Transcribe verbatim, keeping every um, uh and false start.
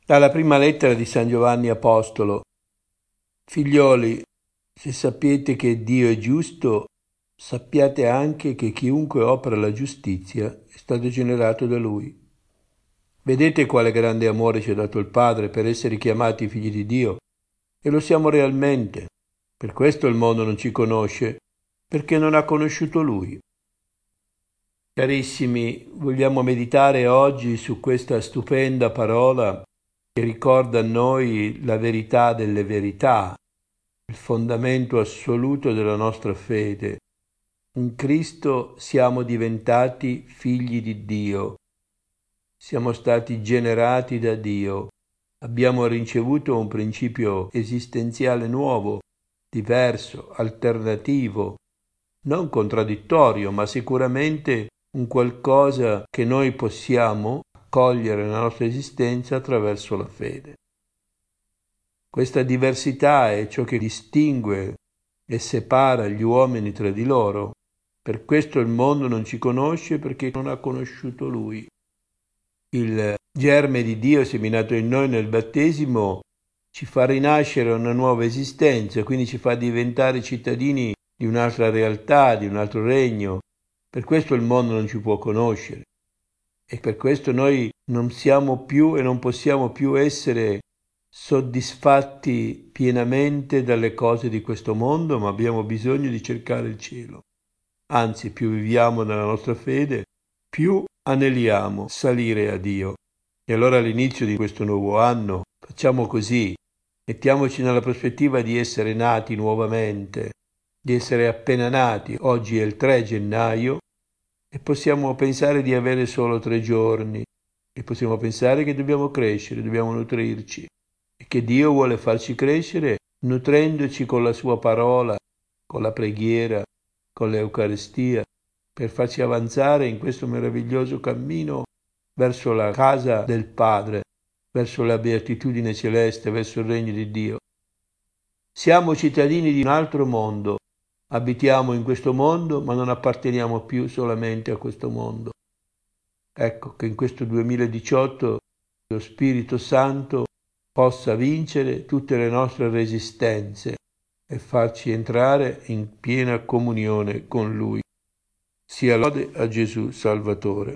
Dalla prima lettera di San Giovanni Apostolo. Figlioli, se sapete che Dio è giusto, sappiate anche che chiunque opera la giustizia è stato generato da Lui. Vedete quale grande amore ci ha dato il Padre per essere chiamati figli di Dio, e lo siamo realmente. Per questo il mondo non ci conosce, perché non ha conosciuto Lui. Carissimi, vogliamo meditare oggi su questa stupenda parola che ricorda a noi la verità delle verità, il fondamento assoluto della nostra fede. In Cristo siamo diventati figli di Dio, siamo stati generati da Dio, abbiamo ricevuto un principio esistenziale nuovo, diverso, alternativo, non contraddittorio, ma sicuramente un qualcosa che noi possiamo cogliere nella nostra esistenza attraverso la fede. Questa diversità è ciò che distingue e separa gli uomini tra di loro. Per questo il mondo non ci conosce, perché non ha conosciuto Lui. Il germe di Dio seminato in noi nel battesimo ci fa rinascere una nuova esistenza, quindi ci fa diventare cittadini di un'altra realtà, di un altro regno. Per questo il mondo non ci può conoscere. E per questo noi non siamo più e non possiamo più essere soddisfatti pienamente dalle cose di questo mondo, ma abbiamo bisogno di cercare il cielo. Anzi, più viviamo nella nostra fede, più aneliamo salire a Dio. E allora all'inizio di questo nuovo anno facciamo così, mettiamoci nella prospettiva di essere nati nuovamente, di essere appena nati. Oggi è il tre gennaio, e possiamo pensare di avere solo tre giorni e possiamo pensare che dobbiamo crescere, dobbiamo nutrirci e che Dio vuole farci crescere nutrendoci con la sua parola, con la preghiera, con l'Eucaristia, per farci avanzare in questo meraviglioso cammino verso la casa del Padre, verso la beatitudine celeste, verso il regno di Dio. Siamo cittadini di un altro mondo. Abitiamo in questo mondo, ma non apparteniamo più solamente a questo mondo. Ecco che in questo duemiladiciotto lo Spirito Santo possa vincere tutte le nostre resistenze e farci entrare in piena comunione con Lui. Sia lode a Gesù Salvatore.